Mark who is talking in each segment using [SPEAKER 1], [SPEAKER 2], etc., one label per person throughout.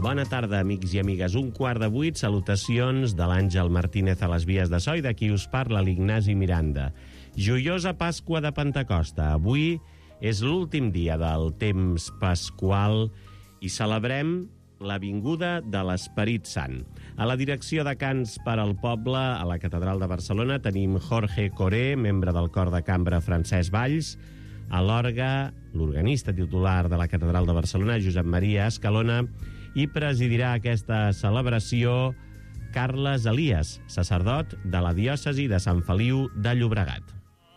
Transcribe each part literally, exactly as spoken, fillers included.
[SPEAKER 1] Bona tarda, amics i amigues. Un quart de vuit, salutacions de l'Àngel Martínez a les vies de so i de qui us parla, l'Ignasi Miranda. Joiosa Pasqua de Pentecosta. Avui és l'últim dia del temps pasqual i celebrem la vinguda de l'Esperit Sant. A la direcció de Cants per al Poble, a la Catedral de Barcelona, tenim Jorge Coré, membre del cor de cambra Francesc Valls. A l'orgue, l'organista titular de la Catedral de Barcelona, Josep Maria Escalona, i presidirà aquesta celebració Carles Elias, sacerdot de la diòcesi de Sant Feliu de Llobregat.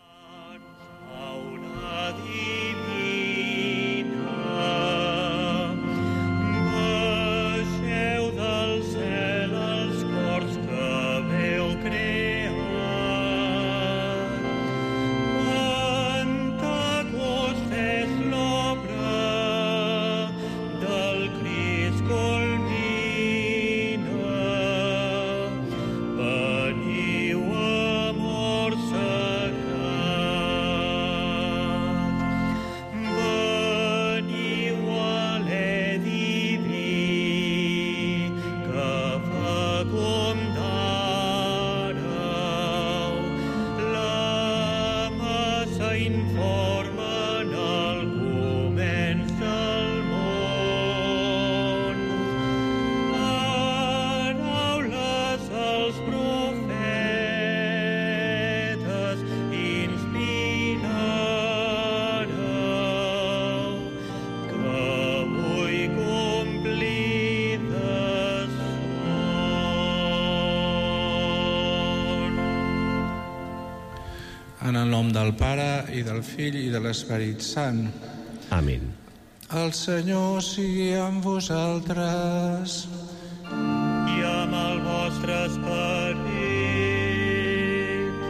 [SPEAKER 2] En el nom del Pare, i del Fill, i de l'Esperit Sant.
[SPEAKER 1] Amén.
[SPEAKER 2] El Senyor sigui amb vosaltres.
[SPEAKER 3] I amb el vostre esperit.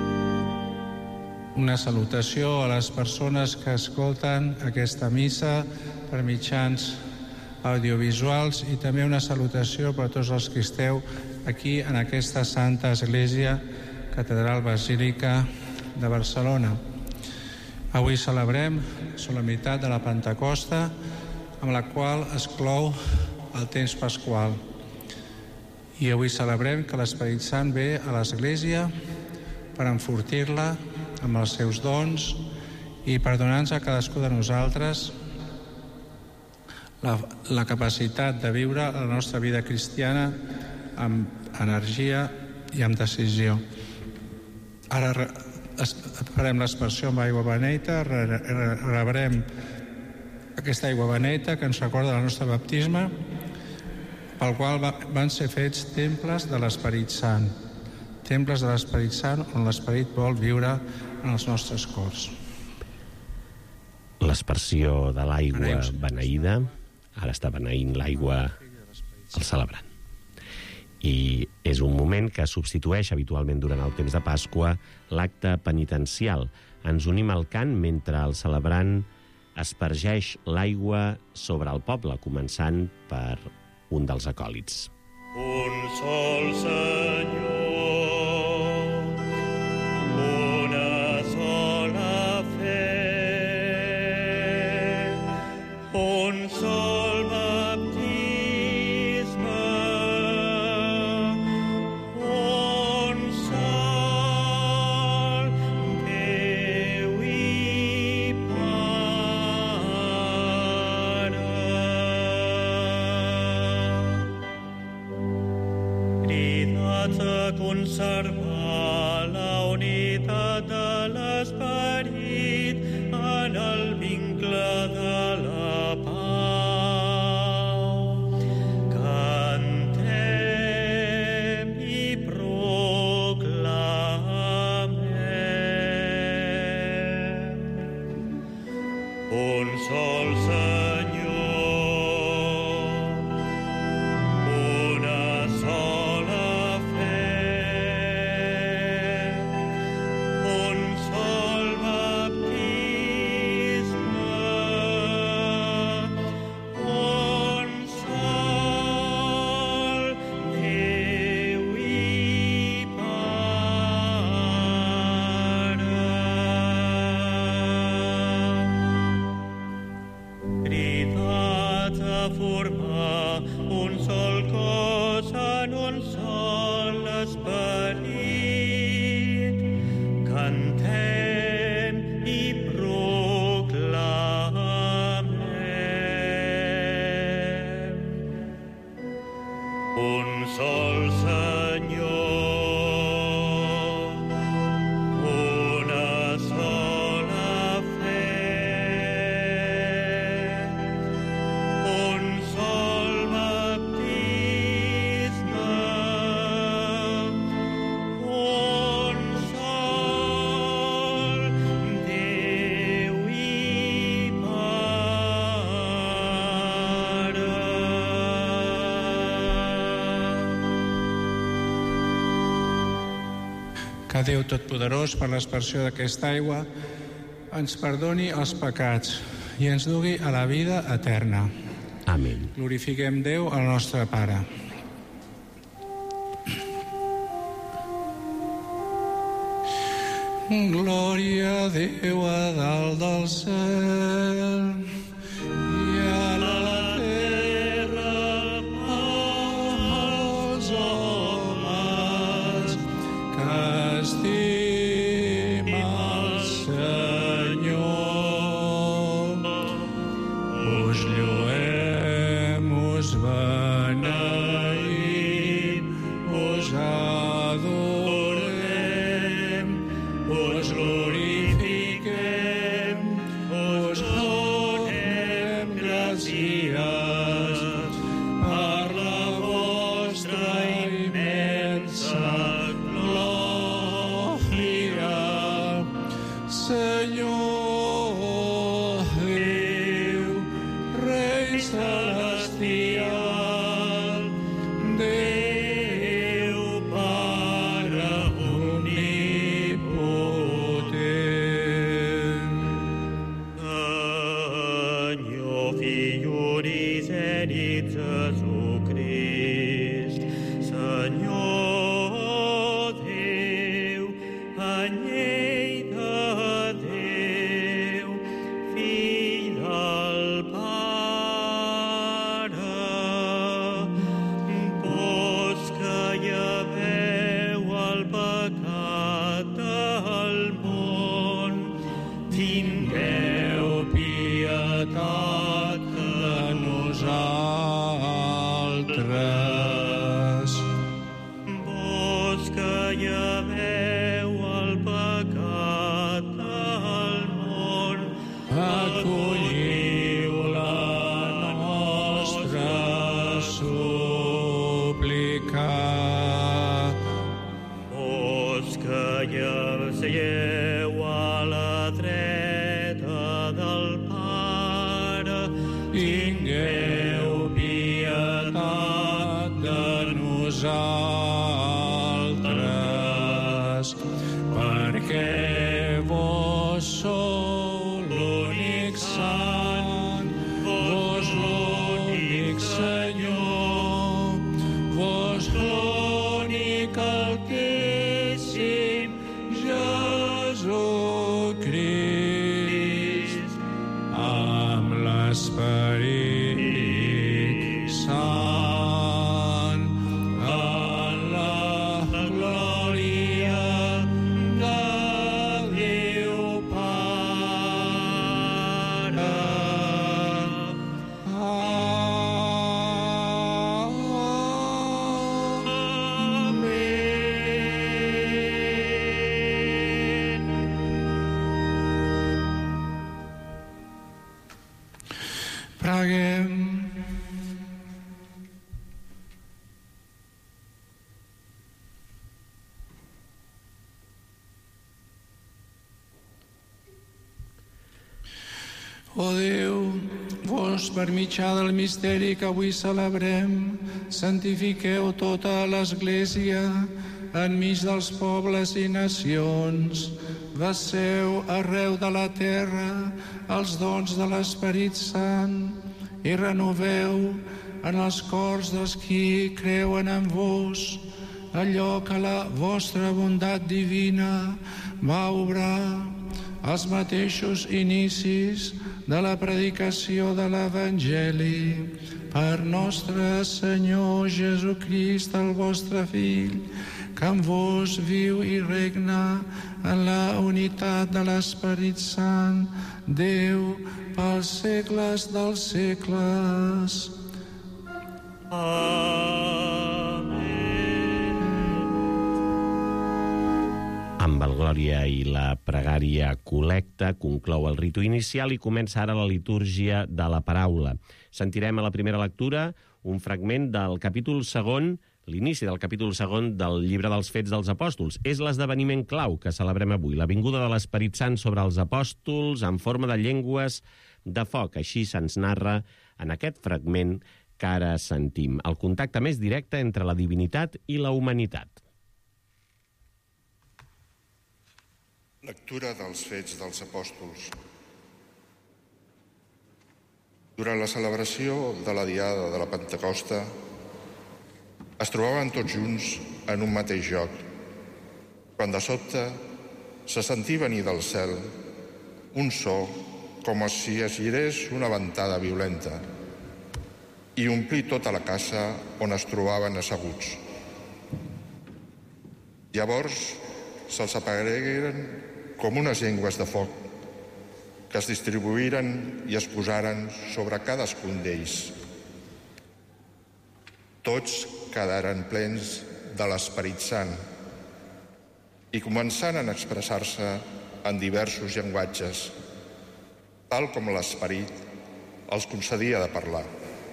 [SPEAKER 2] Una salutació a les persones que escolten aquesta missa per mitjans audiovisuals i també una salutació per a tots els que esteu aquí en aquesta Santa Església, Catedral Basílica de Barcelona. Avui celebrem la solemnitat de la Pentecosta, amb la qual es clou el temps pasqual. I avui celebrem que l'Esperit Sant ve a l'Església per enfortir-la amb els seus dons i per donar-nos a cadascú de nosaltres la, la capacitat de viure la nostra vida cristiana amb energia i amb decisió. Ara farem l'expressió amb aigua beneita, rebrem aquesta aigua beneita que ens recorda el nostre baptisme, pel qual van ser fets temples de l'Esperit Sant, temples de l'Esperit Sant on l'Esperit vol viure en els nostres cors.
[SPEAKER 1] L'aspersió de l'aigua beneïda, ara està beneint l'aigua el celebrant. I és un moment que substitueix habitualment durant el temps de Pasqua l'acte penitencial. Ens unim al cant mentre el celebrant aspergeix l'aigua sobre el poble, començant per un dels acòlits.
[SPEAKER 3] Un sol Senyor, una sola fe, un sol baptisme, conservar la unitat de l'Esperit en el vincle de la pau. Cantem i proclamem un sol Senyor, formar sol cos en un sol esperit. Cantem i proclamem un sol Senyor, una sola fe, un sol baptisme, un sol Déu i Pare.
[SPEAKER 2] Que Déu Totpoderós, per l'aspersió d'aquesta aigua, ens perdoni els pecats i ens dugui a la vida eterna.
[SPEAKER 1] Amén.
[SPEAKER 2] Glorifiquem Déu, el nostre Pare. Glòria a Déu a dalt del cel i a la terra als homes que estima el Senyor. Us lloem, us beneïm, us adorem, us glorifiquem, us donem gràcies per la vostra immensa glòria. Senyor Déu, Rei celestial, Déu Pare omnipotent.
[SPEAKER 3] Senyor, Fill unigènit Jesucrist, Senyor Déu, anyell de Déu, Fill del Pare, vos que lleveu el pecat del món,
[SPEAKER 2] Tingueu pietat de nosaltres.
[SPEAKER 3] vos que lleveu el pecat del món,
[SPEAKER 2] Acolliu la nostra súplica.
[SPEAKER 3] vos que lleveu a la dreta del Pare,
[SPEAKER 2] Tingueu pietat de nosaltres, perquè vos sou l'únic sant, vos l'únic Senyor, vos l'únic Altíssim Jesucrist, amb l'Esperit Sant, en la glòria de Déu Pare. Amén. Preguem. O Déu, vos per mitjà del misteri que avui celebrem, santifiqueu tota l'Església enmig dels pobles i nacions. Vesseu arreu de la terra els dons de l'Esperit Sant i renoveu en els cors dels qui creuen en vos allò que la vostra bondat divina va obrar els mateixos inicis de la predicació de l'Evangeli per nostre Senyor Jesucrist, el vostre Fill, que amb vos viu i regna en la unitat de l'Esperit Sant, Déu, pels segles dels segles.
[SPEAKER 1] Amb el Glòria i la pregària col·lecta conclou el ritu inicial i comença ara la litúrgia de la paraula. Sentirem a la primera lectura un fragment del capítol segon, l'inici del capítol segon del llibre dels Fets dels Apòstols. És l'esdeveniment clau que celebrem avui, la vinguda de l'Esperit Sant sobre els apòstols en forma de llengües de foc. Així se'ns narra en aquest fragment que ara sentim, el contacte més directe entre la divinitat i la humanitat.
[SPEAKER 4] Lectura dels Fets dels Apòstols. Durant la celebració de la Diada de la Pentecosta es trobaven tots junts en un mateix lloc, quan de sobte se sentí venir del cel un so com si es girés una ventada violenta i omplí tota la casa on es trobaven asseguts. Llavors se'ls aparegueren com unes llengües de foc que es distribuïren i es posaren sobre cadascun d'ells. Tots quedaren plens de l'Esperit Sant i començaren a expressar-se en diversos llenguatges, tal com l'Esperit els concedia de parlar.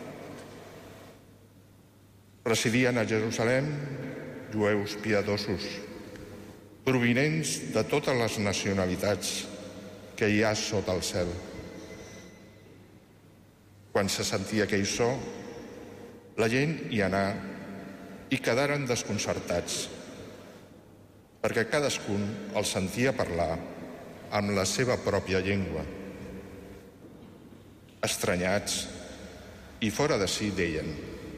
[SPEAKER 4] Residien a Jerusalem jueus piadosos, provinents de totes les nacionalitats que hi ha sota el cel. Quan se sentia aquell so, la gent hi anà i quedaren desconcertats, perquè cadascun els sentia parlar amb la seva pròpia llengua. Estranyats i fora de si deien: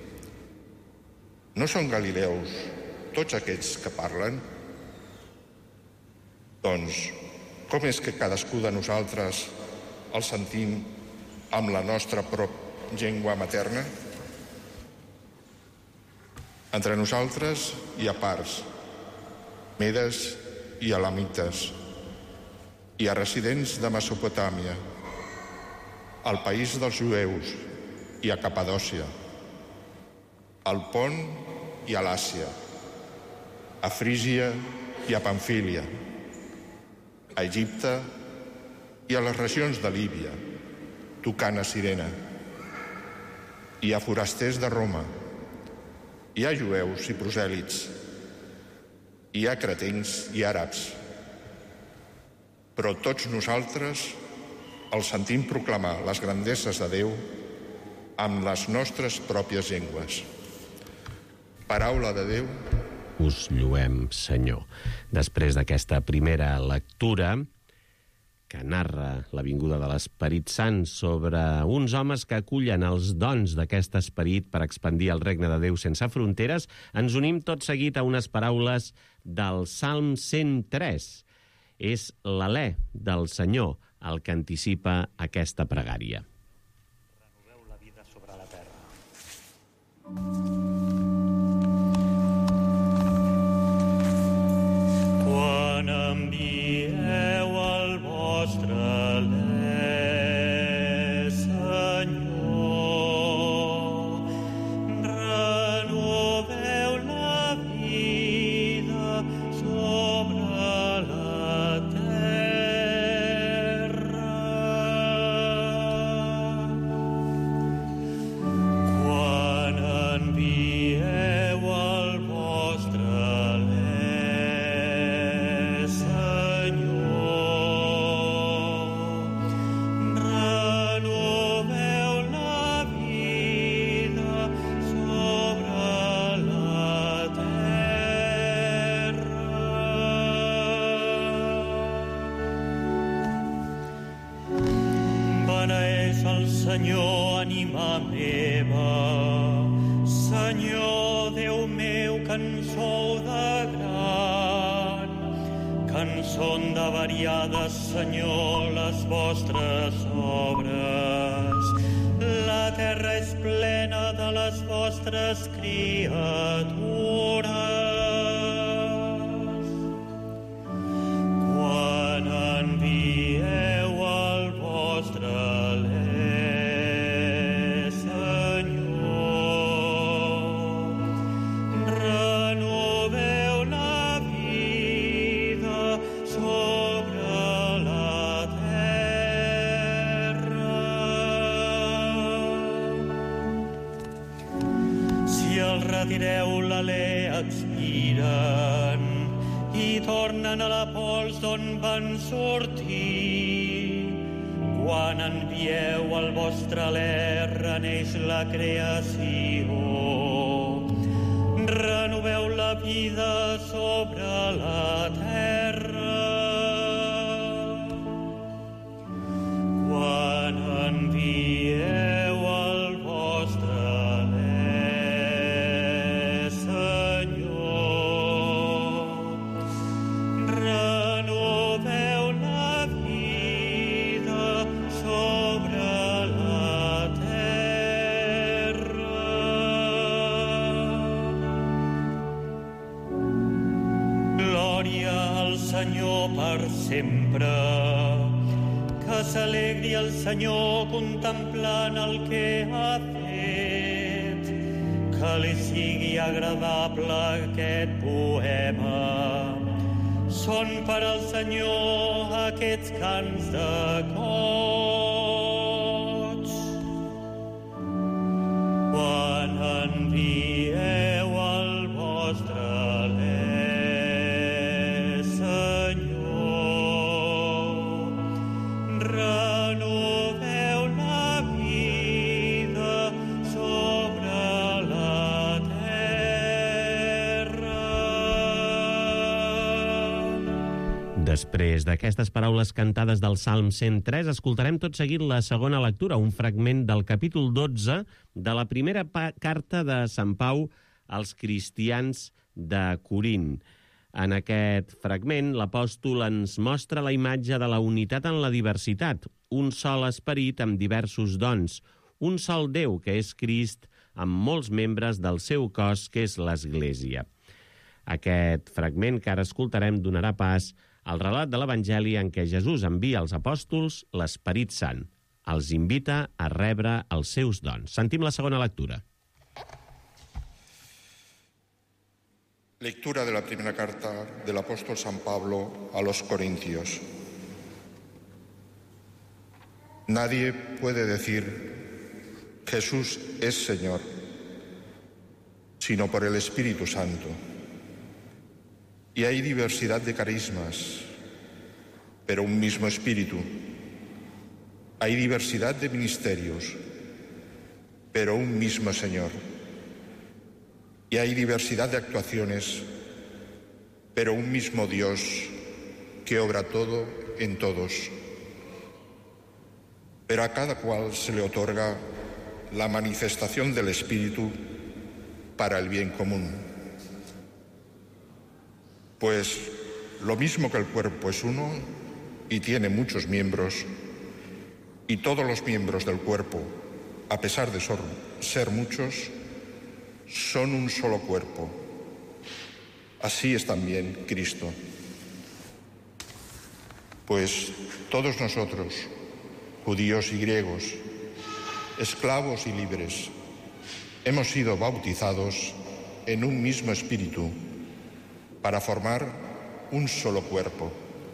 [SPEAKER 4] no són galileus tots aquests que parlen? Doncs, com és que cadascú de nosaltres el sentim amb la nostra pròpia llengua materna? Entre nosaltres hi ha parts, medes i elamites, i a residents de Mesopotàmia, al país dels jueus i a Capadòcia, al Pont i a l'Àsia, a Frígia i a Pamfília, a Egipte i a les regions de Líbia, tocant a Cirene. Hi ha forasters de Roma, hi ha jueus i prosèlits, hi ha cretencs i àrabs, però tots nosaltres els sentim proclamar les grandesses de Déu amb les nostres pròpies llengües. Paraula de Déu.
[SPEAKER 1] Us lluem, Senyor. Després d'aquesta primera lectura, que narra la vinguda de l'Esperit Sant sobre uns homes que acullen els dons d'aquest esperit per expandir el regne de Déu sense fronteres, ens unim tot seguit a unes paraules del Salm cent tres. És l'alè del Senyor el que anticipa aquesta pregària.
[SPEAKER 3] Renoveu la vida sobre la terra. Quan envieu el vostre alè, Senyor, renoveu la vida sobre la terra. Quan envieu el vostre Senyor, ànima meva, Senyor, Déu meu, que en sou de gran, que en són de variades, Senyor, les vostres obres. La terra és plena de les vostres criatures. Quan envieu el vostre alè, Senyor, renoveu la vida sobre la terra. Si el retireu, l'alè expiren i tornen a la pols d'on van sortir. Quan envieu el vostre alè, reneix la creació. Renoveu la vida sobre la terra. Quan envieu el vostre alè, Senyor, renoveu la vida sobre la terra. Glòria al Senyor per sempre. Que s'alegri el Senyor contemplant el que ha fet. Que li sigui agradable aquest poema. Són per al Senyor aquests cants de goig. Quan envieu el vostre alè, Senyor, renoveu la vida sobre la terra.
[SPEAKER 1] Després d'aquestes paraules cantades del Salm cent tres, escoltarem tot seguit la segona lectura, un fragment del capítol dotze de la primera carta de Sant Pau als cristians de Corint. En aquest fragment, l'apòstol ens mostra la imatge de la unitat en la diversitat, un sol esperit amb diversos dons, un sol Déu, que és Crist, amb molts membres del seu cos, que és l'Església. Aquest fragment que ara escoltarem donarà pas al relat de l'Evangeli en què Jesús envia als apòstols l'Esperit Sant. Els invita a rebre els seus dons. Sentim la segona lectura.
[SPEAKER 4] Lectura de la primera carta del apóstol San Pablo a los Corintios. Nadie puede decir Jesús es Señor, sino por el Espíritu Santo. Y hay diversidad de carismas, pero un mismo Espíritu. Hay diversidad de ministerios, pero un mismo Señor. Y hay diversidad de actuaciones, pero un mismo Dios que obra todo en todos. Pero a cada cual se le otorga la manifestación del Espíritu para el bien común. Pues lo mismo que el cuerpo es uno y tiene muchos miembros, y todos los miembros del cuerpo, a pesar de ser muchos, son un solo cuerpo. Así es también Cristo. Pues todos nosotros, judíos y griegos, esclavos y libres, hemos sido bautizados en un mismo espíritu para formar un solo cuerpo.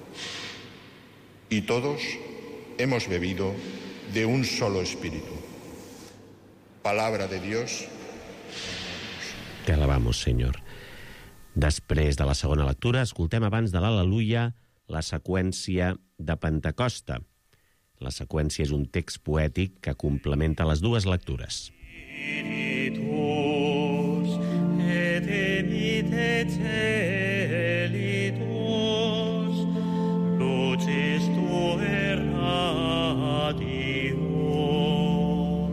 [SPEAKER 4] Y todos hemos bebido de un solo espíritu. Palabra de Dios.
[SPEAKER 1] Te alabamos, Senyor. Després de la segona lectura, escoltem abans de l'Al·leluia la seqüència de Pentecosta. La seqüència és un text poètic que complementa les dues lectures.
[SPEAKER 3] Spiritus et emite celitus, lucis tuae radium.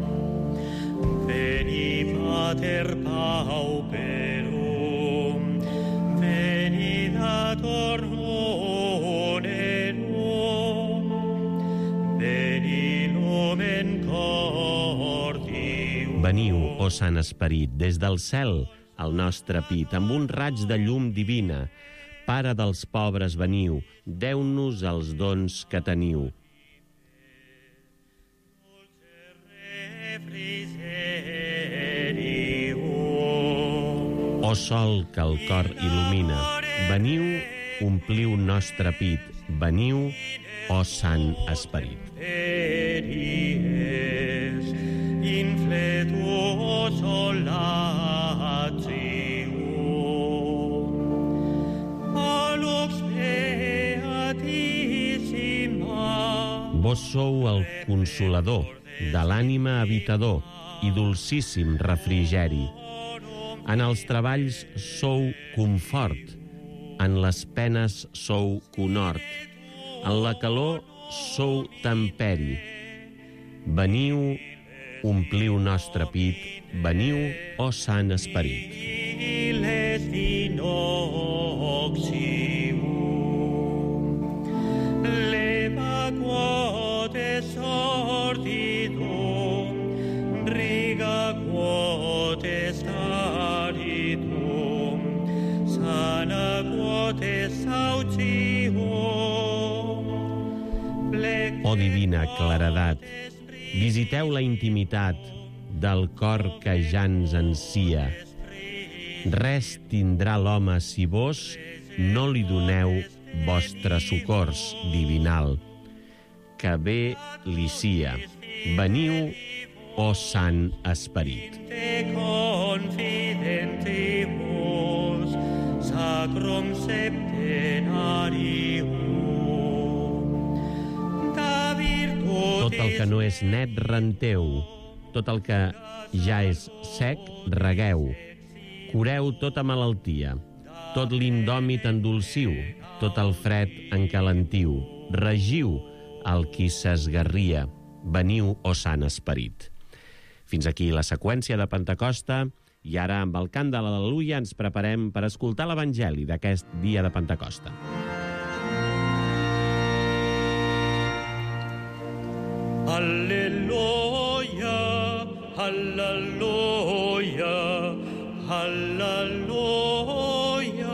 [SPEAKER 3] Veni Pater pauperum, veni dator nobis,
[SPEAKER 1] Veniu, ó Sant Esperit, des del cel al nostre pit, amb un raig de llum divina. Pare dels pobres, veniu, deu-nos els dons que teniu. Ó sol que el cor il·lumina, veniu, ompliu nostre pit, veniu, ó Sant Esperit. Vos sou el consolador, de l'ànima habitador i dolcíssim refrigeri. En els treballs sou confort, en les penes sou conhort, en la calor sou temperi. Veniu, ompliu nostre pit, veniu, ó Sant Esperit. Ó divina claredat, visiteu la intimitat del cor que ja ens ansia. Res tindrà l'home si vos no li doneu vostre socors divinal, que bé li sia. Veniu, ó Sant Esperit. Sacrum septenarium. Tot el que no és net renteu, tot el que ja és sec regueu. Cureu tota malaltia, tot l'indòmit endolciu, tot el fred encalentiu. Regiu el qui s'esgarria. Veniu, ó Sant Esperit. Fins aquí la seqüència de Pentecosta. I ara, amb el cant de l'Al·leluia, ens preparem per escoltar l'Evangeli d'aquest dia de Pentecosta.
[SPEAKER 3] Al·leluia, al·leluia, al·leluia.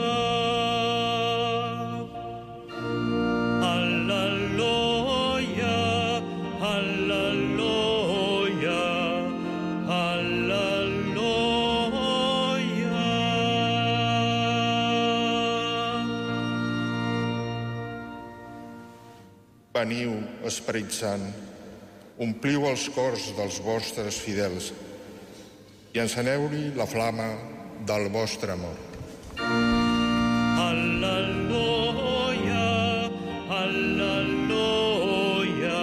[SPEAKER 3] Al·leluia, al·leluia, al·leluia.
[SPEAKER 4] Veniu, Esperit Sant, ompliu els cors dels vostres fidels i enceneu-li la flama del vostre amor.
[SPEAKER 3] Al·leluia, al·leluia,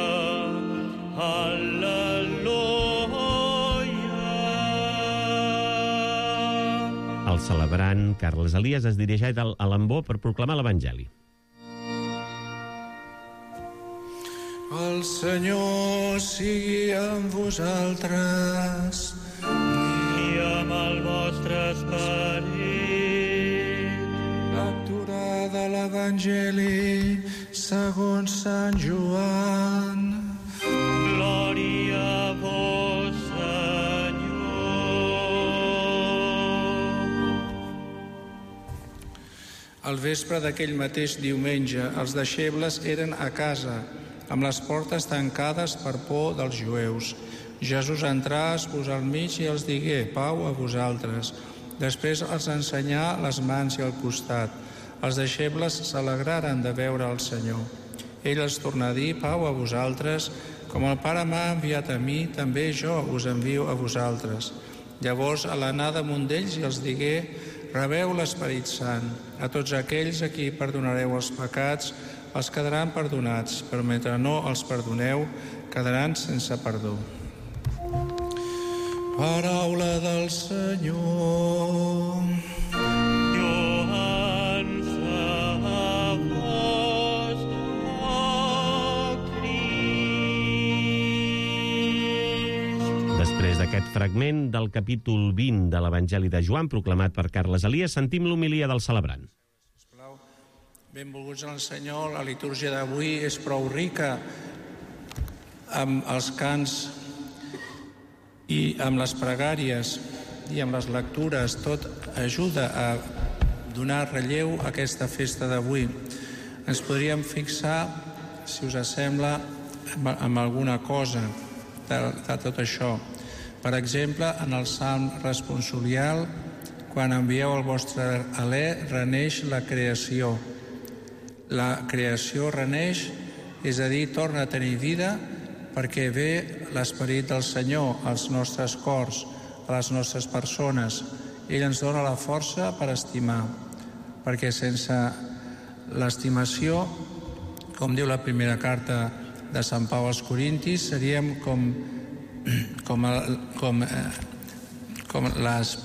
[SPEAKER 3] al·leluia.
[SPEAKER 1] El celebrant Carles Elias es dirigeix a l'ambó per proclamar l'Evangeli.
[SPEAKER 2] El Senyor sigui amb vosaltres
[SPEAKER 3] i amb el vostre esperit.
[SPEAKER 2] Lectura de l'Evangeli segons Sant Joan.
[SPEAKER 3] Glòria a vos, Senyor.
[SPEAKER 2] Al vespre d'aquell mateix diumenge, els deixebles eren a casa, amb les portes tancades per por dels jueus. Jesús entrà, es posà al mig i els digué: pau a vosaltres. Després els ensenyà les mans i el costat. Els deixebles s'alegraren de veure el Senyor. Ell els tornà a dir: pau a vosaltres. Com el Pare m'ha enviat a mi, també jo us envio a vosaltres. Llavors, a l'anar damunt d'ells, i els digué: rebeu l'Esperit Sant. A tots aquells a qui perdonareu els pecats, els quedaran perdonats, però mentre no els perdoneu, quedaran sense perdó. Paraula del Senyor.
[SPEAKER 3] Lloança a vos, ó Crist.
[SPEAKER 1] Després d'aquest fragment del capítol vint de l'Evangeli de Joan, proclamat per Carles Elias, sentim l'homilia del celebrant.
[SPEAKER 2] Benvolguts al Senyor, la litúrgia d'avui és prou rica amb els cants I amb les pregàries i amb les lectures tot ajuda a donar relleu a aquesta festa d'avui. Ens podríem fixar, si us sembla, en alguna cosa de, de tot això. Per exemple, en el Salm responsorial, quan envieu el vostre alè, reneix la creació. La creació reneix, és a dir, torna a tenir vida, perquè ve l'Esperit del Senyor als nostres cors, a les nostres persones. Ell ens dona la força per estimar, perquè sense l'estimació, com diu la primera carta de Sant Pau als Corintis, seríem com, com, com, com les,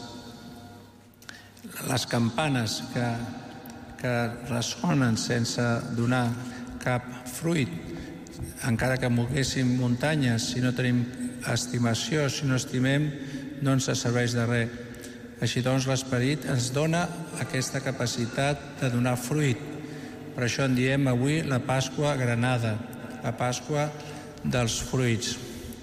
[SPEAKER 2] les campanes que, que ressonen sense donar cap fruit. Encara que moguéssim muntanyes, si no tenim estimació, si no estimem, no ens serveix de res. Així doncs, l'Esperit ens dona aquesta capacitat de donar fruit. Per això en diem avui la Pasqua granada, la Pasqua dels fruits.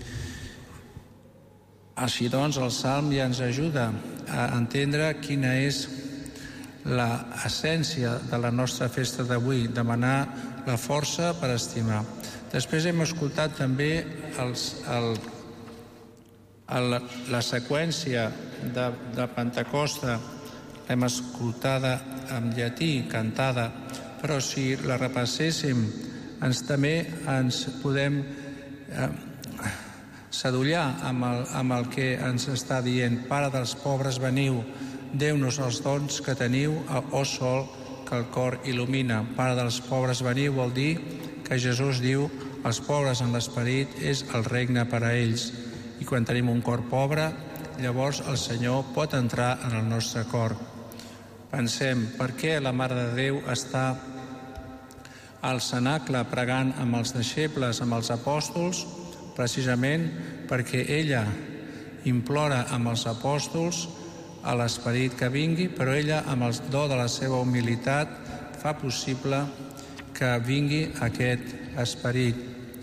[SPEAKER 2] Així doncs, el Salm ja ens ajuda a entendre quina és l'essència de la nostra festa d'avui, demanar la força per estimar. Després hem escoltat també els, el, el, la seqüència de, de Pentecosta, l'hem escoltada en llatí, cantada, però si la repasséssim, ens, també ens podem eh, sadollar amb el, amb el que ens està dient: Pare dels pobres, veniu, deu-nos els dons que teniu, o sol que el cor il·lumina. Pare dels pobres, veniu, vol dir que Jesús diu: els pobres en l'esperit és el regne per a ells. I quan tenim un cor pobre, llavors el Senyor pot entrar en el nostre cor. Pensem, per què la Mare de Déu està al cenacle pregant amb els deixebles, amb els apòstols? Precisament perquè ella implora amb els apòstols a l'esperit que vingui, però ella, amb el do de la seva humilitat, fa possible que vingui aquest esperit.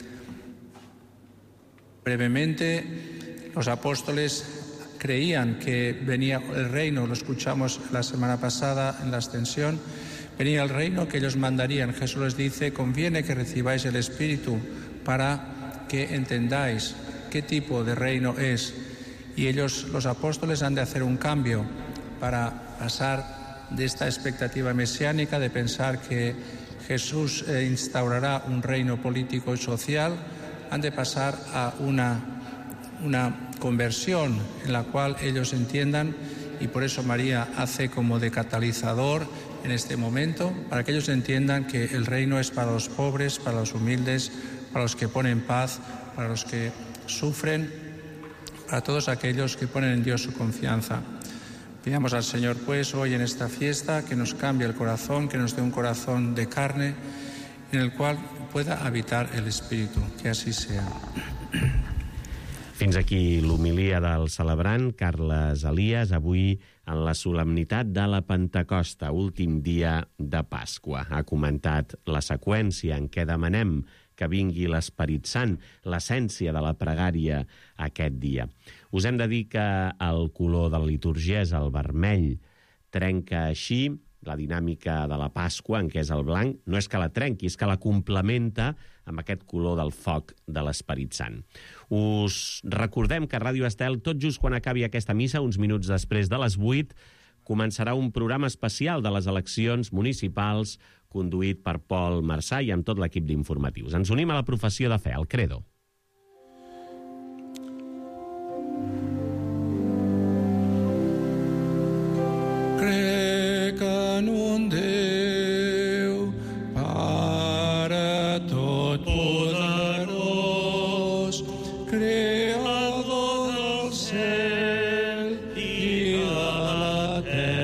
[SPEAKER 2] Brevemente, los apóstoles creían que venía el reino, lo escuchamos la semana pasada en la extensión, venía el reino que ellos mandarían. Jesús les dice: conviene que recibáis el Espíritu para que entendáis qué tipo de reino es. Y ellos, los apóstoles, han de hacer un cambio para pasar de esta expectativa mesiánica de pensar que Jesús instaurará un reino político y social. Han de pasar a una, una conversión en la cual ellos entiendan, y por eso María hace como de catalizador en este momento, para que ellos entiendan que el reino es para los pobres, para los humildes, para los que ponen paz, para los que sufren, para todos aquellos que ponen en Dios su confianza. Pidamos al Señor, pues, hoy en esta fiesta, que nos cambie el corazón, que nos dé un corazón de carne, en el cual pueda habitar el Espíritu. Que así sea.
[SPEAKER 1] Fins aquí l'homilia del celebrant Carles Elias, avui en la solemnitat de la Pentecosta, últim dia de Pasqua. Ha comentat la seqüència en què demanem que vingui l'Esperit Sant, l'essència de la pregària aquest dia. Us hem de dir que el color de la liturgia és el vermell, trenca així la dinàmica de la Pasqua, en què és el blanc. No és que la trenqui, és que la complementa amb aquest color del foc de l'Esperit Sant. Us recordem que a Ràdio Estel, tot just quan acabi aquesta missa, uns minuts després de les vuit, començarà un programa especial de les eleccions municipals conduït per Pol Marçà i amb tot l'equip d'informatius. Ens unim a la professió de fe, el Credo.
[SPEAKER 2] Crec en un Déu, Pare totpoderós, creador del cel i de la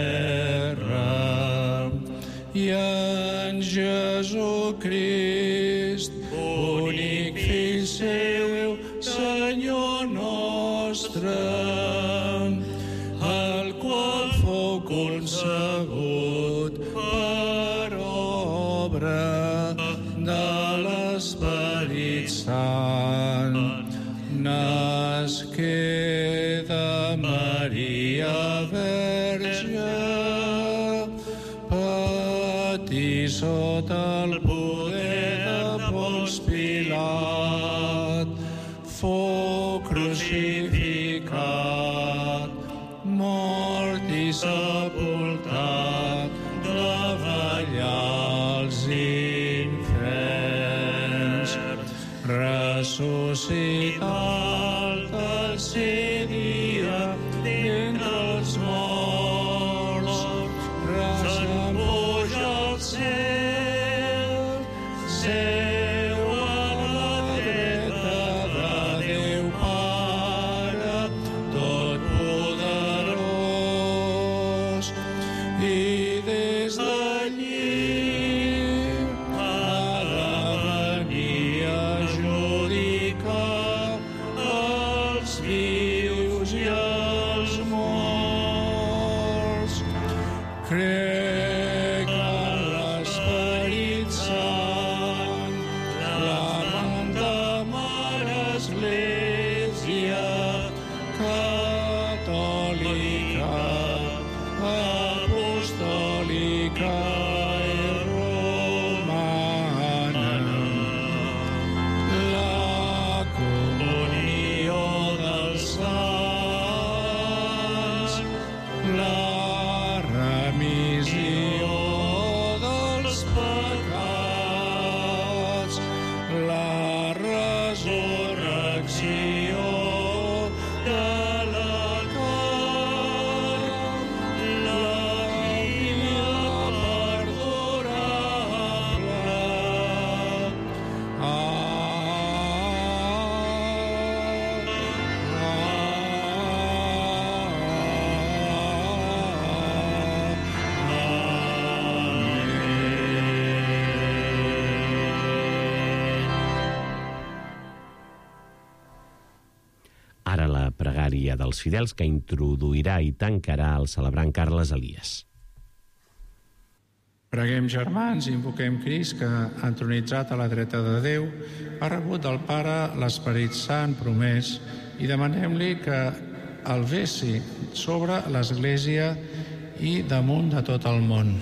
[SPEAKER 2] terra, i en Jesucrist, únic Fill seu, Senyor nostre, el qual fou concebut per obra de l'Esperit Sant, nasqué Maria Verge, patí sota el poder de Ponç Pilat, fou crucificat, mort i sepultat, davallà als infern, ressuscitat al tercer dia d'entre els morts, se'n puja al cel, seu a la dreta de Déu Pare Totpoderós, i des d'allí ha de venir a judicar els vius i els morts. Crec en l'Esperit Sant, la Santa Mare Església Catòlica, Apostòlica i Romana, la comunió dels sants, la remissió dels pecats, la resurrecció de la carn, la vida perdurable.
[SPEAKER 1] Ara la pregària dels fidels que introduirà i tancarà el celebrant Carles Elias.
[SPEAKER 2] Preguem, germans, i invoquem Crist, que, entronitzat a la dreta de Déu, ha rebut del Pare l'Esperit Sant promès, i demanem-li que el vessi sobre l'Església i damunt de tot el món.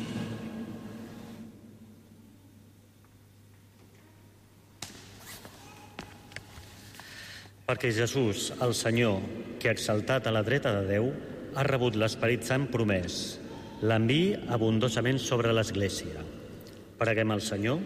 [SPEAKER 3] Perquè Jesús, el Senyor, que exaltat a la dreta de Déu, ha rebut l'Esperit Sant promès, l'enviï abundosament sobre l'Església. Preguem al Senyor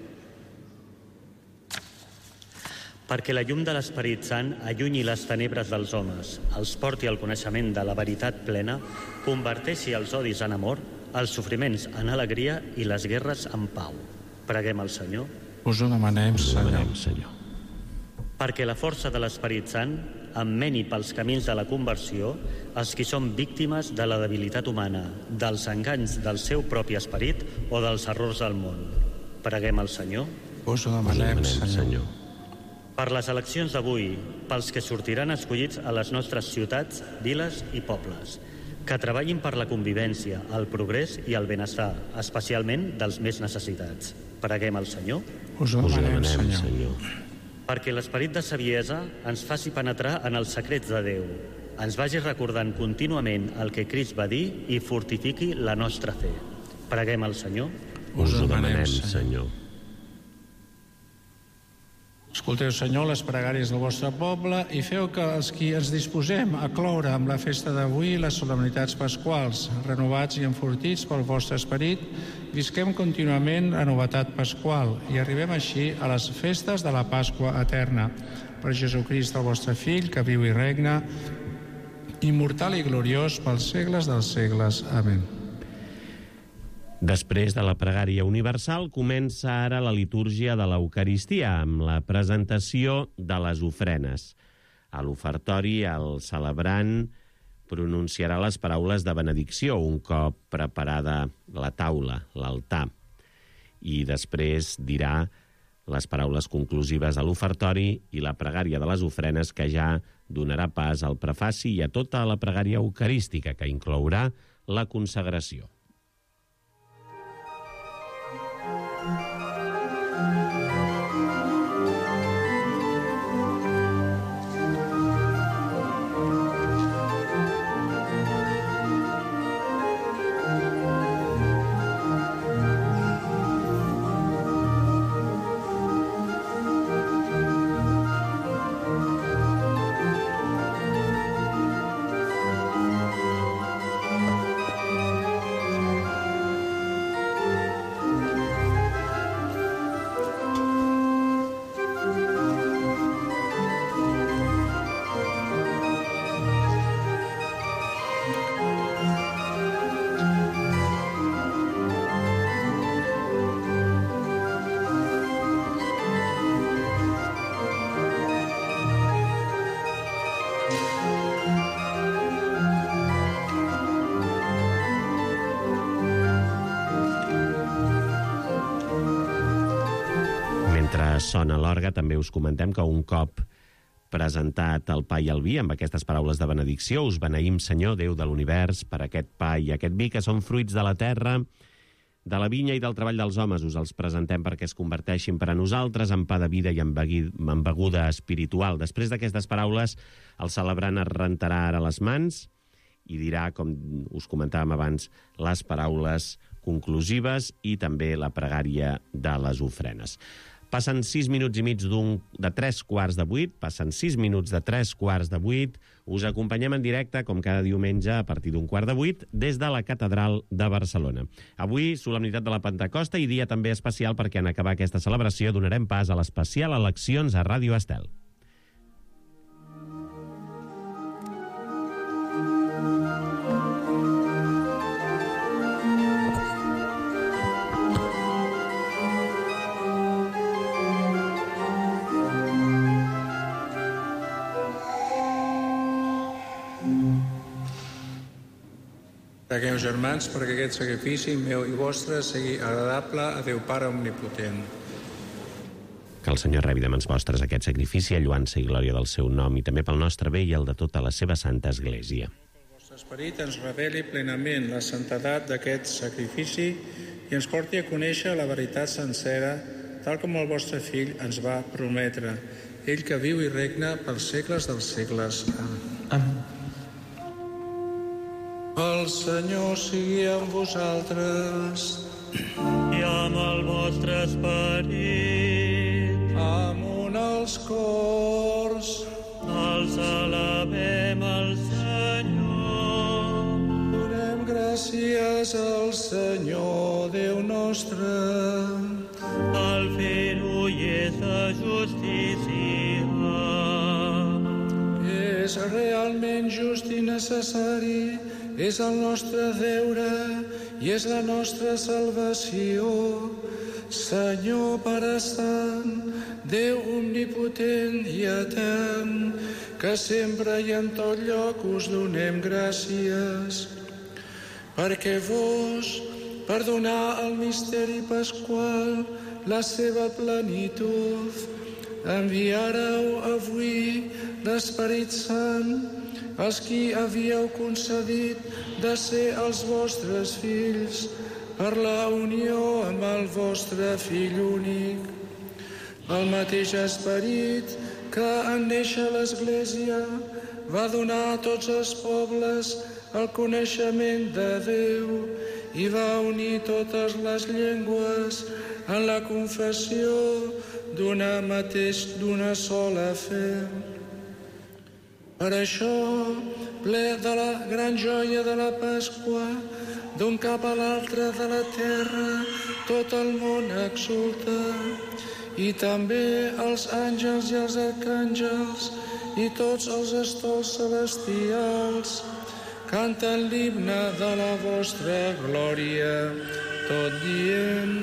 [SPEAKER 3] perquè la llum de l'Esperit Sant allunyi les tenebres dels homes, els porti al coneixement de la veritat plena, converteixi els odis en amor, els sofriments en alegria i les guerres en pau. Preguem al Senyor
[SPEAKER 2] Us ho demanem, Senyor.
[SPEAKER 1] Senyor.
[SPEAKER 3] perquè la força de l'Esperit Sant emmeni pels camins de la conversió els que són víctimes de la debilitat humana, dels enganys del seu propi esperit o dels errors del món. Preguem al Senyor
[SPEAKER 2] Us ho demanem,
[SPEAKER 1] Us ho demanem,
[SPEAKER 2] Senyor.
[SPEAKER 3] per les eleccions d'avui, pels que sortiran escollits a les nostres ciutats, viles i pobles, que treballin per la convivència, el progrés i el benestar, especialment dels més necessitats. Preguem al Senyor
[SPEAKER 2] Us ho
[SPEAKER 1] Us ho
[SPEAKER 2] demanem,
[SPEAKER 1] demanem,
[SPEAKER 2] Senyor.
[SPEAKER 1] Senyor.
[SPEAKER 3] perquè l'esperit de saviesa ens faci penetrar en els secrets de Déu, ens vagi recordant contínuament el que Crist va dir i fortifiqui la nostra fe. Preguem al Senyor
[SPEAKER 1] Us ho demanem, Senyor.
[SPEAKER 2] Escolteu, Senyor, les pregàries del vostre poble i feu que els qui ens disposem a cloure amb la festa d'avui les solemnitats pasquals, renovats i enfortits pel vostre esperit, visquem contínuament la novetat pasqual i arribem així a les festes de la Pasqua eterna. Per Jesucrist, el vostre Fill, que viu i regna, immortal i gloriós pels segles dels segles. Amén.
[SPEAKER 1] Després de la pregària universal, comença ara la litúrgia de l'Eucaristia, amb la presentació de les ofrenes. A l'ofertori, el celebrant pronunciarà les paraules de benedicció un cop preparada la taula, l'altar, i després dirà les paraules conclusives a l'ofertori i la pregària de les ofrenes, que ja donarà pas al prefaci i a tota la pregària eucarística, que inclourà la consagració. sona l'orgue, també us comentem que un cop presentat el pa i el vi, amb aquestes paraules de benedicció, us beneïm, Senyor, Déu de l'univers, per aquest pa i aquest vi, que són fruits de la terra, de la vinya i del treball dels homes. Us els presentem perquè es converteixin per a nosaltres en pa de vida i en beguda espiritual. Després d'aquestes paraules, el celebrant es rentarà ara les mans i dirà, com us comentàvem abans, les paraules conclusives i també la pregària de les ofrenes. Passen sis minuts i mig d'un, de tres quarts de vuit, passen sis minuts de tres quarts de vuit. Us acompanyem en directe, com cada diumenge, a partir d'un quart de vuit, des de la Catedral de Barcelona. Avui, solemnitat de la Pentecosta i dia també especial perquè en acabar aquesta celebració donarem pas a l'especial Eleccions a Ràdio Estel.
[SPEAKER 2] Pregueu, germans, perquè aquest sacrifici meu i vostre sigui agradable a Déu Pare Omnipotent.
[SPEAKER 1] Que el Senyor rebi de mans vostres aquest sacrifici, a lluança i glòria del seu nom, i també pel nostre bé i el de tota la seva santa Església.
[SPEAKER 2] Que el vostre esperit ens reveli plenament la santedat d'aquest sacrifici i ens porti a conèixer la veritat sencera, tal com el vostre Fill ens va prometre. Ell que viu i regna pels segles dels segles. Amén. El Senyor sigui amb vosaltres.
[SPEAKER 3] I amb el vostre esperit.
[SPEAKER 2] Amunt els cors.
[SPEAKER 3] Els alabem al Senyor.
[SPEAKER 2] Donem gràcies al Senyor, Déu nostre.
[SPEAKER 3] El fer-ho i és de justícia.
[SPEAKER 2] És realment just i necessari. És el nostre deure i és la nostra salvació. Senyor Pare Sant, Déu omnipotent i etern, que sempre i en tot lloc us donem gràcies. Perquè vos, per donar al misteri pasqual la seva plenitud, enviareu avui l'Esperit Sant, els qui havíeu concedit de ser els vostres fills per la unió amb el vostre Fill únic. El mateix Esperit que en néixer l'Església va donar a tots els pobles el coneixement de Déu i va unir totes les llengües en la confessió d'una mateix, d'una sola fe. Per això, ple de la gran joia de la Pasqua, d'un cap a l'altre de la terra, tot el món exulta, i també els àngels i els arcàngels i tots els estols celestials canten l'himne de la vostra glòria, tot dient: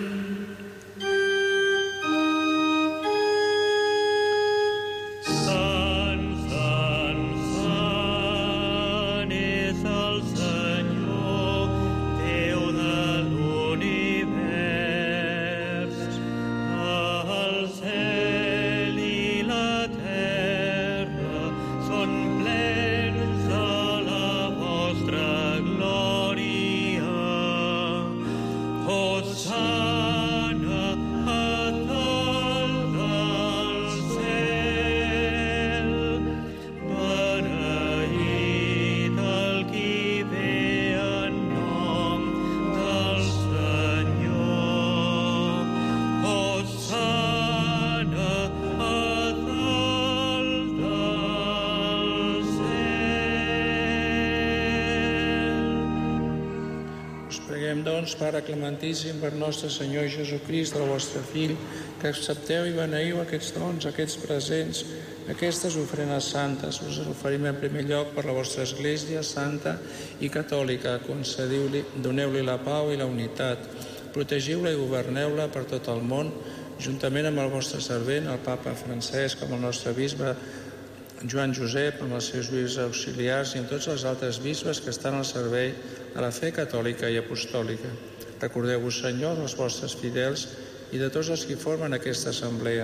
[SPEAKER 2] doncs, Pare clementíssim, per nostre Senyor Jesucrist, el vostre Fill, que accepteu i beneïu aquests dons, aquests presents, aquestes ofrenes santes. Us oferim en primer lloc per la vostra Església santa i catòlica. Concediu-li, doneu-li la pau i la unitat. Protegiu-la i governeu-la per tot el món, juntament amb el vostre servent, el papa Francesc, amb el nostre bisbe Joan Josep, amb els seus bisbes auxiliars i amb tots els altres bisbes que estan al servei de la fe catòlica i apostòlica. Recordeu-vos, Senyor, dels vostres fidels i de tots els que formen aquesta assemblea.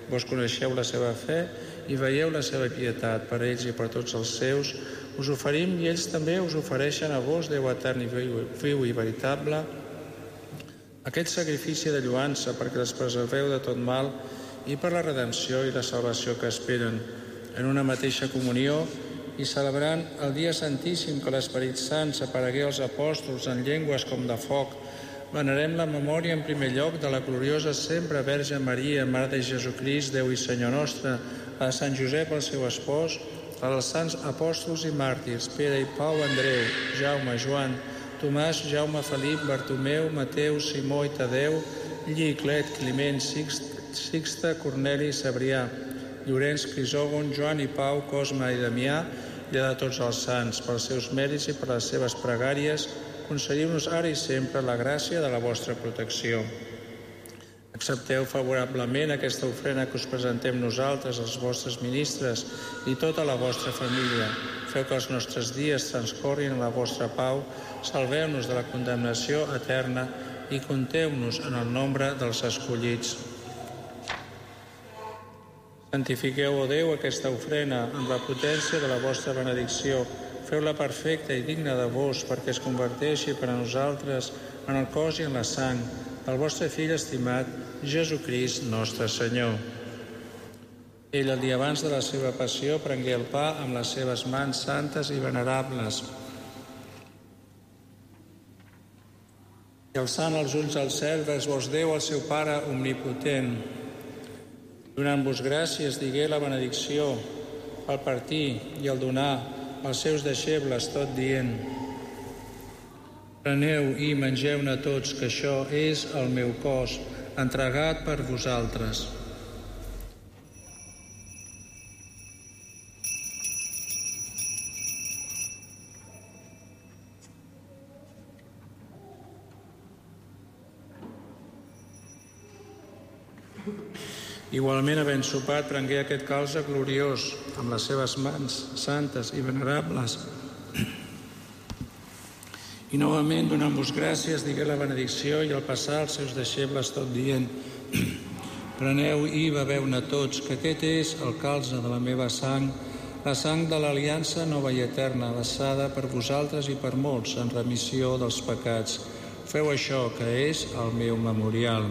[SPEAKER 2] Vos coneixeu la seva fe i veieu la seva pietat per ells i per tots els seus. Us oferim i ells també us ofereixen a vos, Déu etern i viu i veritable, aquest sacrifici de lluança perquè les preserveu de tot mal i per la redempció i la salvació que esperen. En una mateixa comunió i celebrant el dia santíssim que l'Esperit Sant s'aparegué als apòstols en llengües com de foc, venerem la memòria en primer lloc de la gloriosa sempre Verge Maria, Mare de Jesucrist, Déu i Senyor nostre, a Sant Josep, el seu espòs, als sants apòstols i màrtirs, Pere i Pau, Andreu, Jaume, Joan, Tomàs, Jaume, Felip, Bartomeu, Mateu, Simó i Tadeu, Lli, Clet, Climent, Sixte, Corneli i Cebrià, Llorenç, Crisògon, Joan i Pau, Cosme i Damià, i de tots els sants, pels seus mèrits i per les seves pregàries, concediu-nos ara i sempre la gràcia de la vostra protecció. Accepteu favorablement aquesta ofrena que us presentem nosaltres, els vostres ministres i tota la vostra família. Feu que els nostres dies transcorrin en la vostra pau, salveu-nos de la condemnació eterna i compteu-nos en el nombre dels escollits. Santifiqueu, o Déu, aquesta ofrena amb la potència de la vostra benedicció. Feu-la perfecta i digna de vos perquè es converteixi per a nosaltres en el cos i en la sang del vostre fill estimat, Jesucrist, nostre Senyor. Ell, el dia abans de la seva passió, prengué el pa amb les seves mans santes i venerables i alçant els ulls al cel vers vos Déu, el seu Pare omnipotent. Donant-vos gràcies, digué la benedicció al partir i al donar als seus deixebles, tot dient: preneu i mengeu-ne tots, que això és el meu cos, entregat per vosaltres. Igualment, havent sopat, prengué aquest calze gloriós amb les seves mans santes i venerables i novament, donant-vos gràcies, digué la benedicció i al passar als seus deixebles tot dient: preneu i beveu-ne tots, que aquest és el calze de la meva sang, la sang de l'aliança nova i eterna, vessada per vosaltres i per molts en remissió dels pecats. Feu això, que és el meu memorial.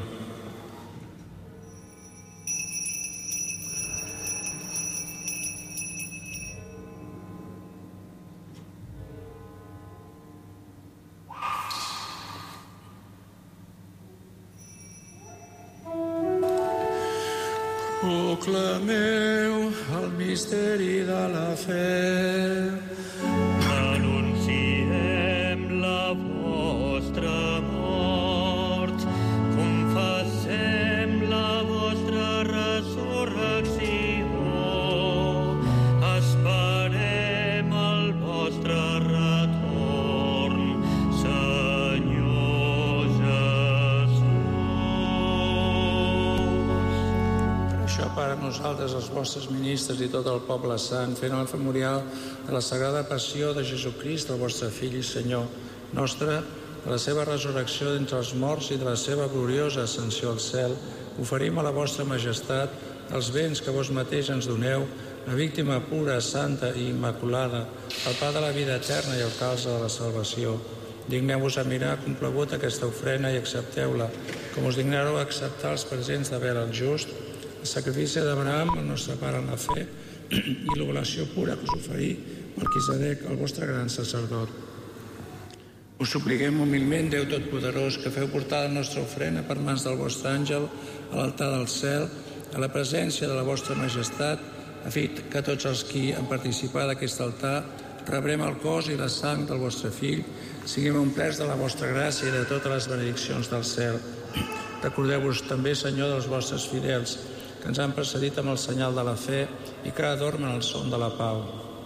[SPEAKER 2] Proclameu el misteri de la fe.
[SPEAKER 3] Anunciem la vostra mort, confessem la vostra resurrecció, esperem el vostre retorn, Senyor Jesús.
[SPEAKER 2] Això per a nosaltres, els vostres ministres i tot el poble sant, fent el memorial de la Sagrada Passió de Jesucrist, el vostre Fill i Senyor nostre, de la seva resurrecció d'entre els morts i de la seva gloriosa ascensió al cel, oferim a la vostra majestat els béns que vos mateix ens doneu, la víctima pura, santa i immaculada, el pa de la vida eterna i el calze de la salvació. Digneu-vos a mirar complagut aquesta ofrena i accepteu-la, com us dignareu a acceptar els presents d'Abel el just, el sacrifici d'Abraham, el nostre pare en la fe, i l'oblació pura que us oferí Melquisedec, el vostre gran sacerdot. Us supliquem humilment, Déu Totpoderós, que feu portar la nostra ofrena per mans del vostre àngel a l'altar del cel, a la presència de la vostra majestat, a fi que tots els qui han participat d'aquest altar rebrem el cos i la sang del vostre Fill, siguem omplerts de la vostra gràcia i de totes les benediccions del cel. Recordeu-vos també, Senyor, dels vostres fidels, que ens han precedit amb el senyal de la fe i que ara dormen el son de la pau.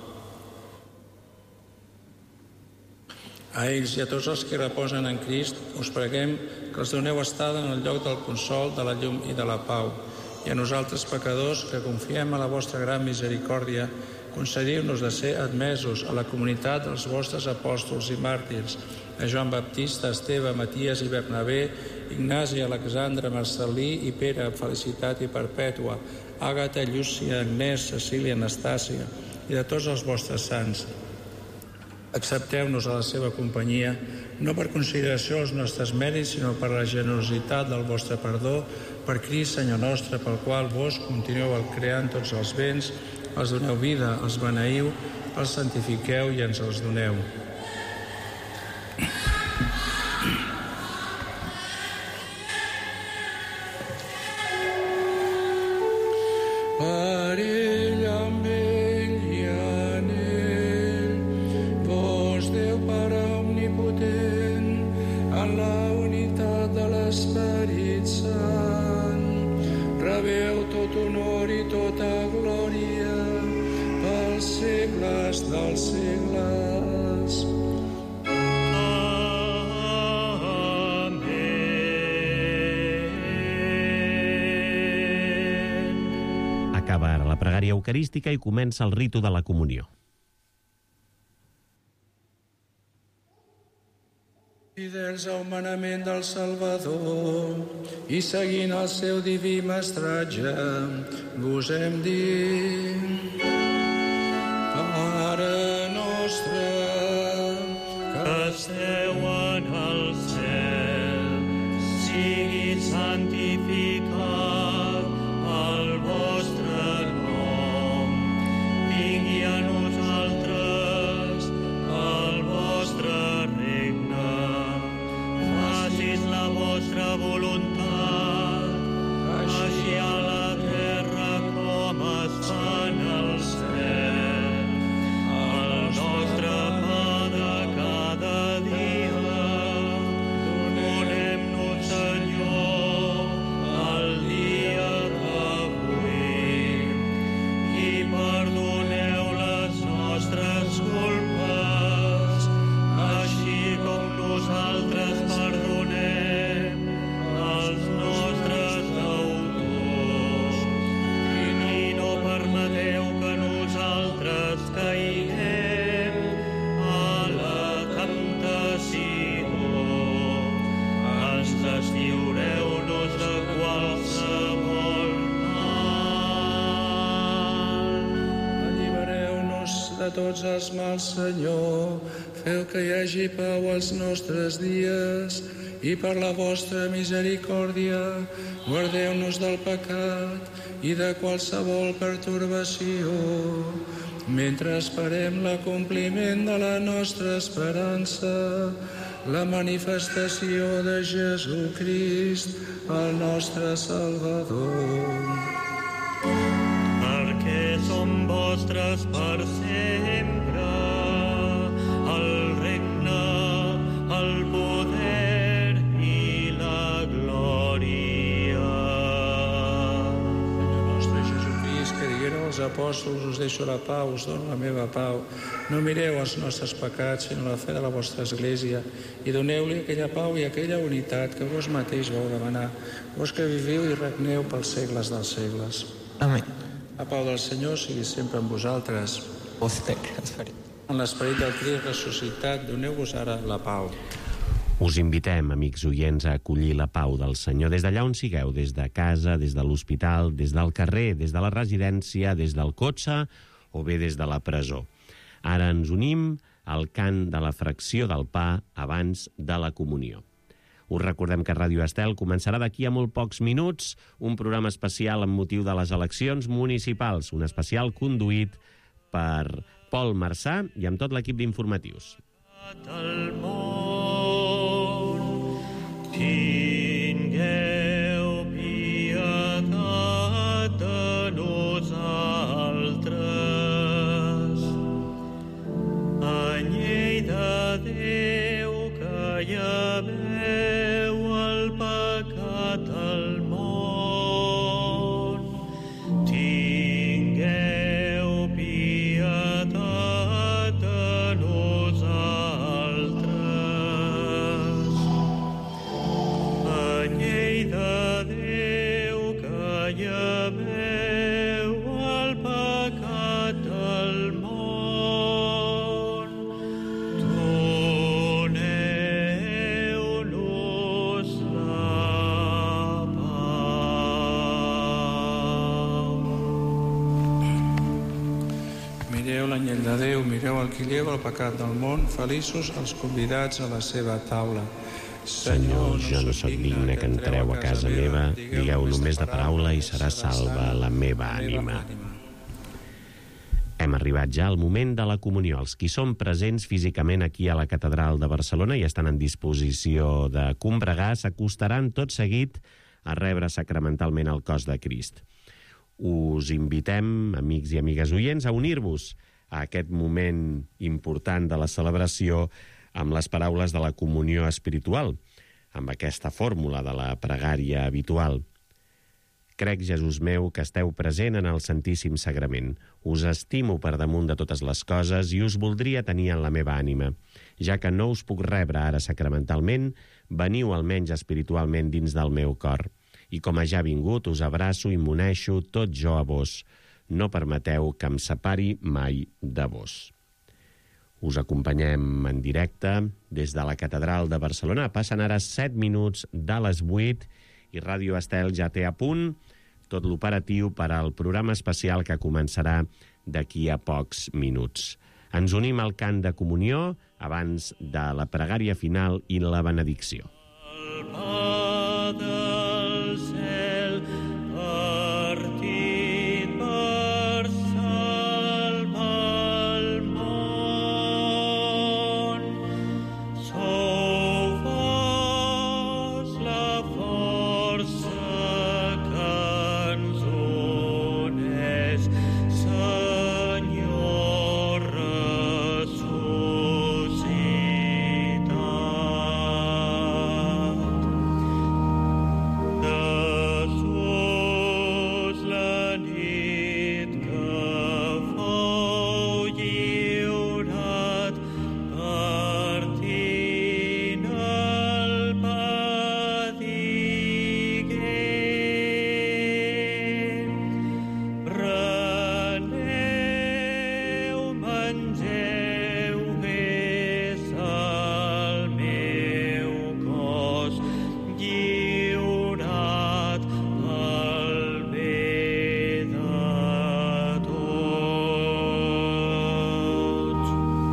[SPEAKER 2] A ells i a tots els que reposen en Crist us preguem que els doneu estada en el lloc del consol, de la llum i de la pau. I a nosaltres, pecadors, que confiem a la vostra gran misericòrdia, Concediu-nos de ser admesos a la comunitat dels vostres apòstols i màrtirs, a Joan Baptista, Esteve, Maties i Bernabé, Ignasi, Alexandre, Marcel·lí i Pere, Felicitat i Perpètua, Àgata, Llúcia, Agnès, Cecília, Anastàcia i de tots els vostres sants. Accepteu-nos a la seva companyia, no per consideració dels nostres mèrits, sinó per la generositat del vostre perdó, per Crist, Senyor nostre, pel qual vos continueu creant tots els béns, els doneu vida, els beneiu, els santifiqueu i ens els doneu. Per ell, amb ell i en ell, vos, Déu Pare omnipotent, en la unitat de l'Esperit Sant, rebeu tot honor i tota glòria pels segles dels segles.
[SPEAKER 1] Acaba ara la pregària eucarística i comença el ritu de la comunió.
[SPEAKER 2] Fidels al manament del Salvador i seguint el seu diví mestratge, vos hem dit: Pare nostre, que esteu en el cel, sigui santificat el vostre nom, vingui a nosaltres el vostre regne, facis la vostra voluntat, així a la terra com es fa en el cel. El nostre pa de cada dia, donem-nos, Senyor, el dia d'avui, i perdoneu les nostres culpes, així com nosaltres perdonem als nostres deutors. I no permeteu que nosaltres caiguem a la temptació. Ens lliureu-nos de qualsevol mal. Allibereu-nos de tots els mals, Senyor. Feu que hi hagi pau als nostres dies i per la vostra misericòrdia guardeu-nos del pecat i de qualsevol pertorbació, mentre esperem l'acompliment de la nostra esperança, la manifestació de Jesucrist, el nostre Salvador. Perquè som vostres per sempre, el regne, el poder i la glòria. Senyor nostre Jesucrist, que diguéreu als apòstols: us deixo la pau, us dono la meva pau. No mireu els nostres pecats, sinó la fe de la vostra Església, i doneu-li aquella pau i aquella unitat que vos mateix vau demanar, vos que viviu i regneu pels segles dels segles.
[SPEAKER 5] Amén.
[SPEAKER 2] La pau del Senyor sigui sempre amb vosaltres. En l'esperit del Crist ressuscitat, doneu-vos ara la pau.
[SPEAKER 1] Us invitem, amics oients, a acollir la pau del Senyor des d'allà on sigueu, des de casa, des de l'hospital, des del carrer, des de la residència, des del cotxe o bé des de la presó. Ara ens unim al cant de la fracció del pa abans de la comunió. Us recordem que Ràdio Estel començarà d'aquí a molt pocs minuts un programa especial amb motiu de les eleccions municipals, un especial conduït per Pol Marçà i amb tot l'equip d'informatius.
[SPEAKER 2] El món, tingueu pietat de nosaltres. Anyell de Déu que lleveu el pecat al món, tingueu pietat de nosaltres. Anyell de Déu que lleveu el pecat al món, l'anyell de Déu, mireu el qui lleva el pecat del món, feliços els convidats a la seva taula.
[SPEAKER 1] Senyor, jo no sóc digne que entreu a casa meva, digueu només de paraula i serà salva la meva ànima. Hem arribat ja al moment de la comunió. Els qui són presents físicament aquí a la Catedral de Barcelona i estan en disposició de combregar s'acostaran tot seguit a rebre sacramentalment el cos de Crist. Us invitem, amics i amigues oients, a unir-vos a aquest moment important de la celebració amb les paraules de la comunió espiritual, amb aquesta fórmula de la pregària habitual. Crec, Jesús meu, que esteu present en el Santíssim Sagrament. Us estimo per damunt de totes les coses i us voldria tenir en la meva ànima. Ja que no us puc rebre ara sacramentalment, veniu almenys espiritualment dins del meu cor. I com a ja vingut, us abraço i m'uneixo tot jo a vos. No permeteu que em separi mai de vos. Us acompanyem en directe des de la Catedral de Barcelona. Passen ara set minuts de les vuit i Ràdio Estel ja té a punt tot l'operatiu per al programa especial que començarà d'aquí a pocs minuts. Ens unim al cant de comunió abans de la pregària final i la benedicció.
[SPEAKER 5] El pa del cel partit per salvar el món. Sou vos la força que ens uneix, Senyor ressuscitat. Jesús, la nit que fou lliurat, partint el pa digué: preneu, mengeu, és el meu cos lliurat pel bé de tots.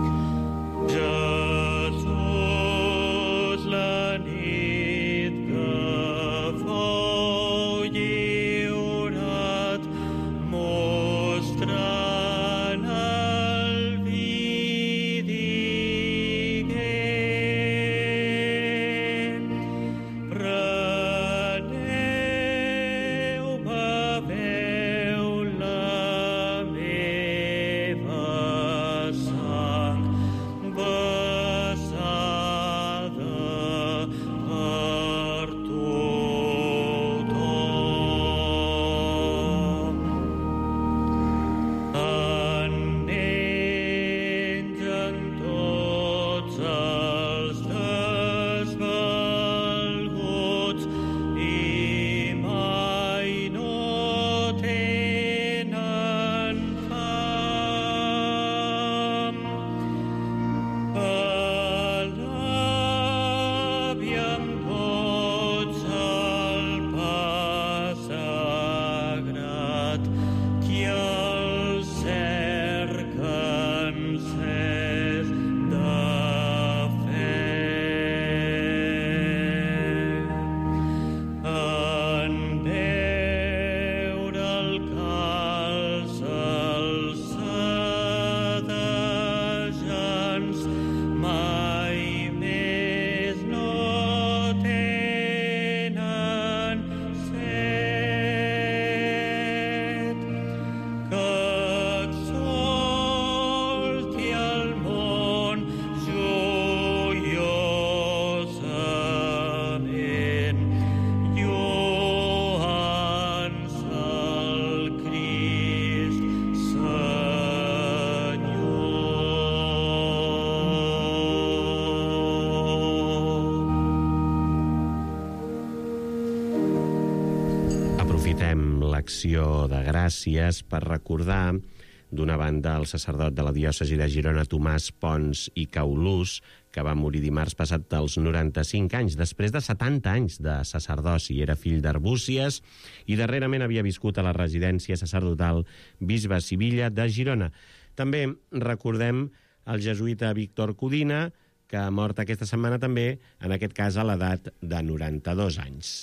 [SPEAKER 5] Jesús, la nit que fou lliurat, mostrant el vi digué: preneu, beveu la meva sang, vessada per tothom. En mengen tots els desvalguts i mai no tenen fam. Alabi amb tots el pa sagrat, qui el cerca encès de fe. En veure el calç els sedejants, mai més no tenen set. Que exalti el món joiosament, lluant-se el Crist Senyor.
[SPEAKER 1] Aprofitem l'acció de gràcies per recordar, d'una banda, el sacerdot de la diòcesi de Girona, Tomàs Pons i Caulús, que va morir dimarts passat als noranta-cinc anys, després de setanta anys de sacerdoci. Era fill d'Arbúcies i darrerament havia viscut a la residència sacerdotal Bisbe Sivilla de Girona. També recordem el jesuïta Víctor Codina, que ha mort aquesta setmana també, en aquest cas a l'edat de noranta-dos anys.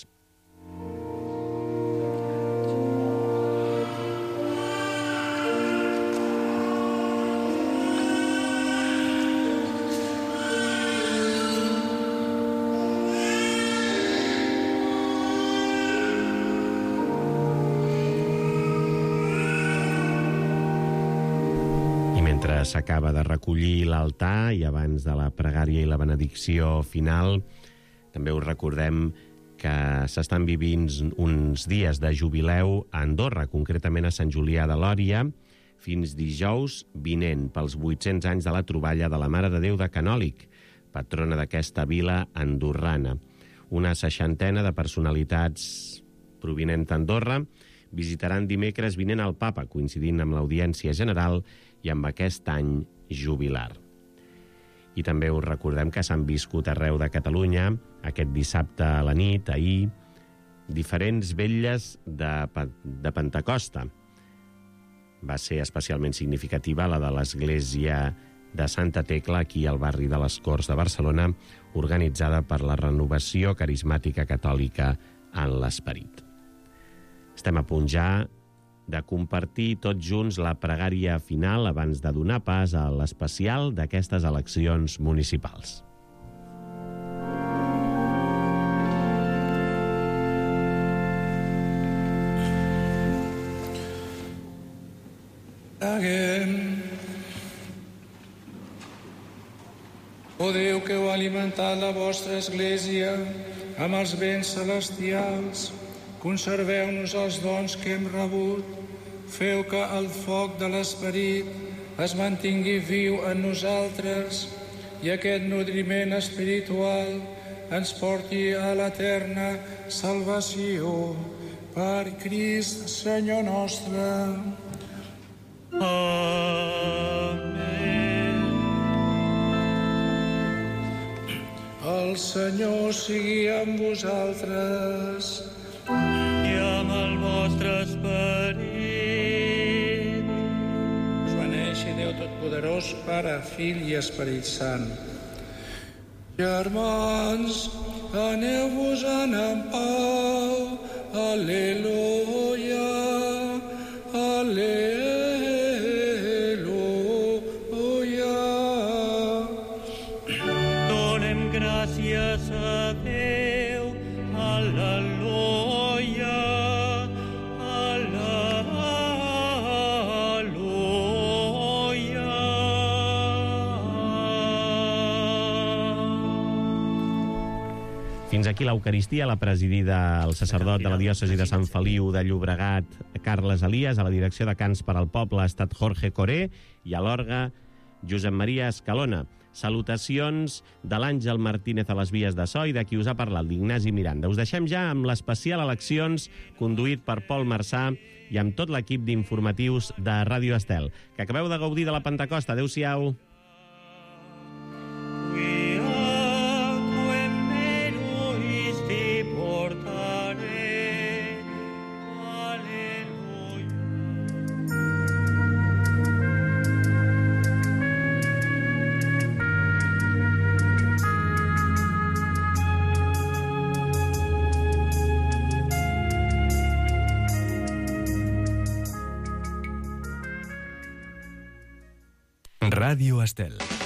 [SPEAKER 1] S'acaba de recollir l'altar i abans de la pregària i la benedicció final també us recordem que s'estan vivint uns dies de jubileu a Andorra, concretament a Sant Julià de Lòria, fins dijous vinent pels vuit-cents anys de la troballa de la Mare de Déu de Canòlic, patrona d'aquesta vila andorrana. Una seixantena de personalitats provinents d'Andorra visitaran dimecres vinent al Papa, coincidint amb l'audiència general i amb aquest any jubilar. I també us recordem que s'han viscut arreu de Catalunya, aquest dissabte a la nit, ahir, diferents vetlles de, de Pentecosta. Va ser especialment significativa la de l'església de Santa Tecla, aquí al barri de les Corts de Barcelona, organitzada per la Renovació Carismàtica Catòlica en l'Esperit. Estem a punt ja de compartir tots junts la pregària final abans de donar pas a l'especial d'aquestes eleccions municipals.
[SPEAKER 2] Preguem. O Déu que heu alimentat la vostra Església amb els béns celestials, conserveu-nos els dons que hem rebut, feu que el foc de l'Esperit es mantingui viu en nosaltres i aquest nodriment espiritual ens porti a l'eterna salvació. Per Crist, Senyor nostre.
[SPEAKER 5] Amén.
[SPEAKER 2] El Senyor sigui amb vosaltres.
[SPEAKER 5] I amb el vostre esperit.
[SPEAKER 2] Us beneixi Déu Totpoderós, Pare, Fill i Esperit Sant. Germans, aneu-vos-en en pau. Aleluia, aleluia.
[SPEAKER 5] Donem gràcies a Déu. Aleluia.
[SPEAKER 1] Fins aquí l'Eucaristia, la presidida el sacerdot de la diòcesi de Sant Feliu de Llobregat, Carles Elias, a la direcció de Cants per al Poble ha estat Jorge Coré i a l'orgue Josep Maria Escalona. Salutacions de l'Àngel Martínez a les vies de so i de qui us ha parlat, l'Ignasi Miranda. Us deixem ja amb l'especial Eleccions conduït per Pol Marçà i amb tot l'equip d'informatius de Ràdio Estel. Que acabeu de gaudir de la Pentecosta. Adéu-siau.
[SPEAKER 6] Ràdio Estel.